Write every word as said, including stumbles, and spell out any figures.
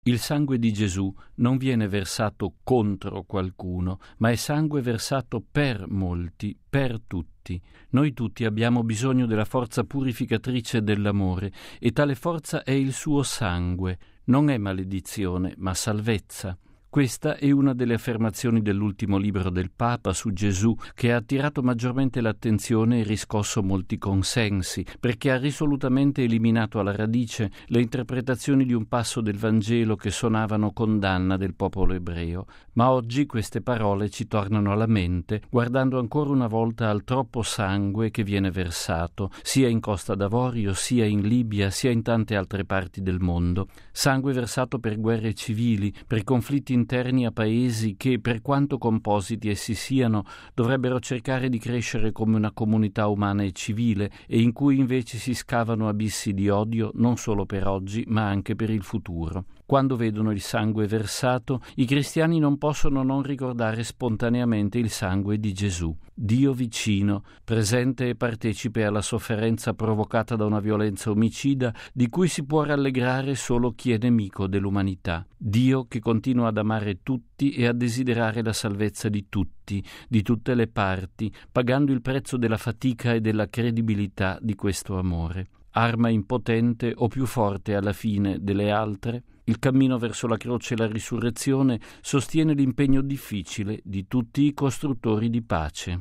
Il sangue di Gesù non viene versato contro qualcuno, ma è sangue versato per molti, per tutti. Noi tutti abbiamo bisogno della forza purificatrice dell'amore e tale forza è il suo sangue. Non è maledizione, ma salvezza. Questa è una delle affermazioni dell'ultimo libro del Papa su Gesù che ha attirato maggiormente l'attenzione e riscosso molti consensi, perché ha risolutamente eliminato alla radice le interpretazioni di un passo del Vangelo che suonavano condanna del popolo ebreo. Ma oggi queste parole ci tornano alla mente, guardando ancora una volta al troppo sangue che viene versato, sia in Costa d'Avorio, sia in Libia, sia in tante altre parti del mondo. Sangue versato per guerre civili, per conflitti interni a paesi che, per quanto compositi essi siano, dovrebbero cercare di crescere come una comunità umana e civile, e in cui invece si scavano abissi di odio non solo per oggi, ma anche per il futuro. Quando vedono il sangue versato, i cristiani non possono non ricordare spontaneamente il sangue di Gesù. Dio vicino, presente e partecipe alla sofferenza provocata da una violenza omicida di cui si può rallegrare solo chi è nemico dell'umanità. Dio che continua ad amare tutti e a desiderare la salvezza di tutti, di tutte le parti, pagando il prezzo della fatica e della credibilità di questo amore. Arma impotente o più forte alla fine delle altre, il cammino verso la croce e la risurrezione sostiene l'impegno difficile di tutti i costruttori di pace.